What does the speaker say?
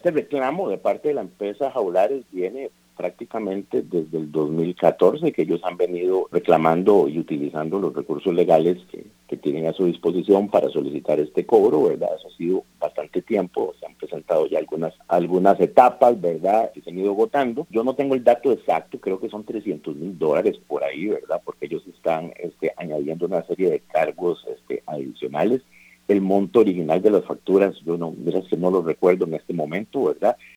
este reclamo de parte de la empresa Jaulares viene prácticamente desde el 2014, que ellos han venido reclamando y utilizando los recursos legales que tienen a su disposición para solicitar este cobro, ¿verdad? Eso ha sido bastante tiempo, se han presentado ya algunas etapas, ¿verdad?, que se han ido agotando. Yo no tengo el dato exacto, creo que son $300,000 por ahí, ¿verdad?, porque ellos están añadiendo una serie de cargos adicionales. El monto original de las facturas, yo no lo recuerdo en este momento, ¿verdad?